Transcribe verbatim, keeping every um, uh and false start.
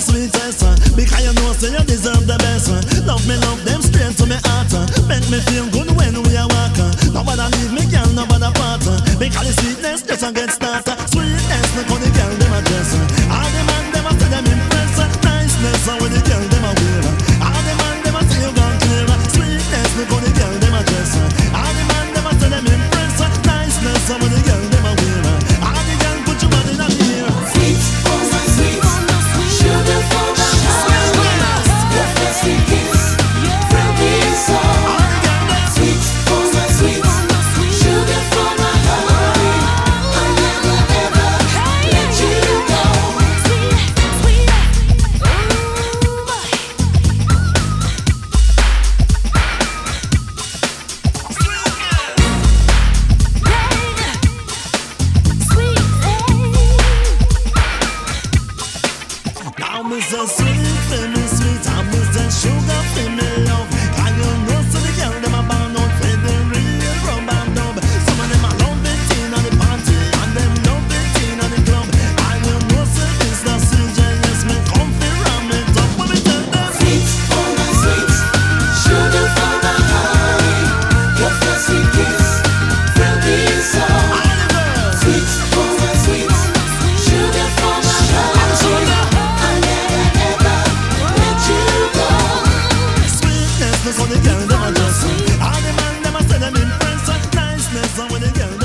the sweetest. Because you know, say you deserve the best. Love me, love them straight to me heart. Make me feel good when we are walking. Nobody leave me, girl, nobody part. Because the sweetness just a get started. Sweetness, look how the girl them a dress. All the man them a say them impress. Niceness, how the girl them a wear. All the man them a say you gone clear. Sweetness, look how the girl them a dress. All the man them a say them impress. Niceness, how the girl them a wear. All the girl put your body in the mirror. Sweet, oh my sweet, sugar for my heart. Your first sweet kiss from the inside. Sweet, oh my sweet, sugar for my heart. I'll never ever let you go. Now me so sweet, for me sweet, I'm Mister Sugar for me love. Can you know so the girl them a bound out for the real rum and dub. Some of them a love it in on the party, and them love it in on the club. And you know so this the C J, yes me come fi ram it up. When me tell them Sweet, oh my sweet, sugar for my heart. Your first sweet kiss from the inside. Sweet, oh my sweet, sugar for my heart. I'll never ever let you go. sweetness, look how the girl them a dress. All the man them a say them impress. Niceness, how the girl